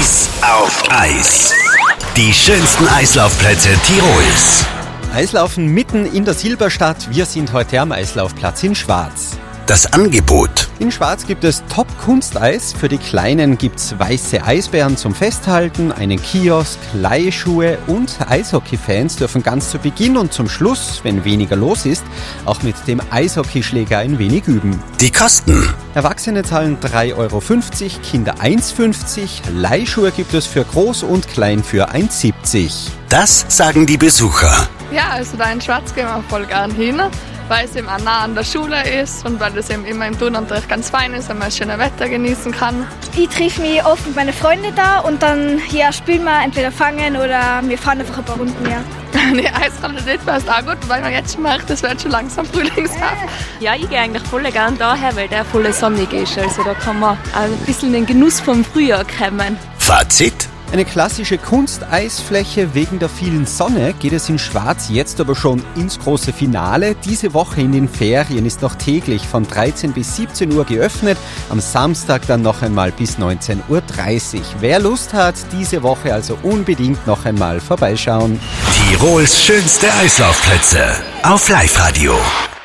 Eis auf Eis. Die schönsten Eislaufplätze Tirols. Eislaufen mitten in der Silberstadt. Wir sind heute am Eislaufplatz in Schwarz. Das Angebot. In Schwarz gibt es Top-Kunsteis. Für die Kleinen gibt's weiße Eisbären zum Festhalten, einen Kiosk, Leihschuhe und Eishockey-Fans dürfen ganz zu Beginn und zum Schluss, wenn weniger los ist, auch mit dem Eishockeyschläger ein wenig üben. Die Kosten. Erwachsene zahlen 3,50 €, Kinder 1,50 €, Leihschuhe gibt es für Groß und Klein für 1,70 €. Das sagen die Besucher. Ja, also da in Schwarz gehen wir voll gern hin, weil es eben auch nah an der Schule ist und weil es eben immer im Turnunterricht ganz fein ist, wenn man das schöne Wetter genießen kann. Ich treffe mich oft mit meinen Freunden da und dann spielen wir entweder fangen oder wir fahren einfach ein paar Runden mehr. Die Eisqualität passt auch gut, weil man jetzt schon merkt, es wird schon langsam frühlingshaft. Ja, ich gehe eigentlich voll gern daher, weil der voll sonnig ist. Also da kann man ein bisschen den Genuss vom Frühjahr kommen. Fazit. Eine klassische Kunsteisfläche. Wegen der vielen Sonne geht es in Schwarz jetzt aber schon ins große Finale. Diese Woche in den Ferien ist noch täglich von 13 bis 17 Uhr geöffnet. Am Samstag dann noch einmal bis 19:30 Uhr. Wer Lust hat, diese Woche also unbedingt noch einmal vorbeischauen. Tirols schönste Eislaufplätze auf Live-Radio.